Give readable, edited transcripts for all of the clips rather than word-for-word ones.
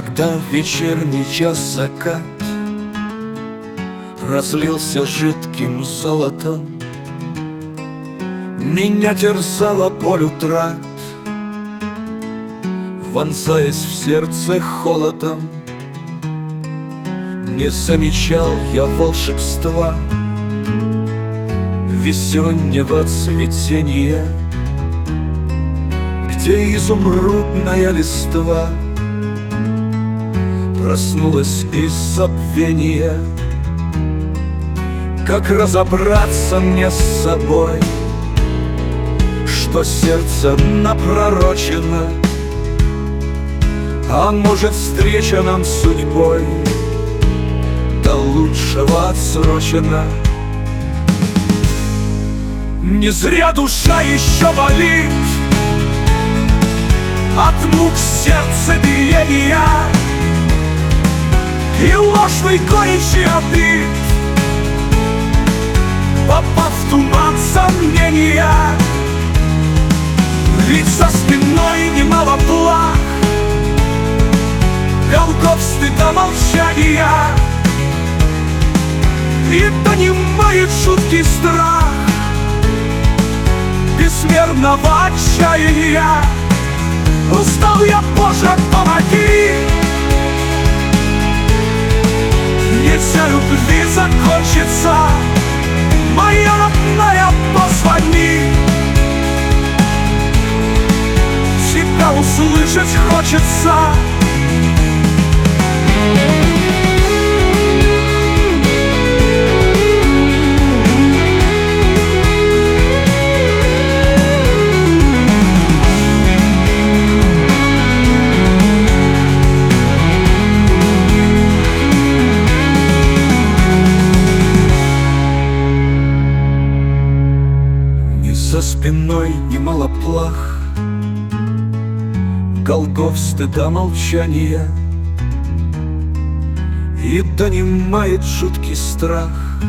Когда в вечерний час закат разлился жидким золотом, меня терзала боль утрат, вонзаясь в сердце холодом. Не замечал я волшебства весеннего цветения, где изумрудная листва проснулась из забвения. Как разобраться мне с собой, что сердце напророчено, а может, встреча нам судьбой до лучшего отсрочена. Не зря душа еще болит от мук сердцебиения и ложной горечи обид, попав в туман сомнения. Ведь за спиной немало плах, голгоф стыда молчания, и донимает жуткий страх безмерного отчаяния. Устал я, Боже, помоги! Нельзя любви закончиться, моя родная, позвони. Тебя услышать хочется. За спиной немало плах, голгоф стыда молчания, и донимает жуткий страх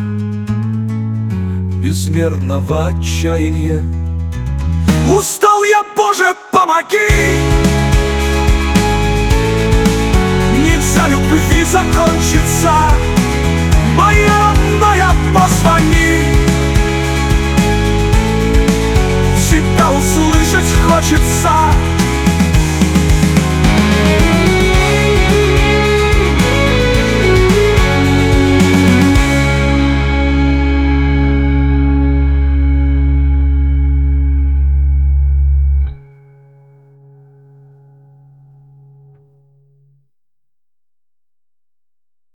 безмерного отчаяния. Устал я, Боже, помоги! Нельзя любви закончиться, моя родная, позвони.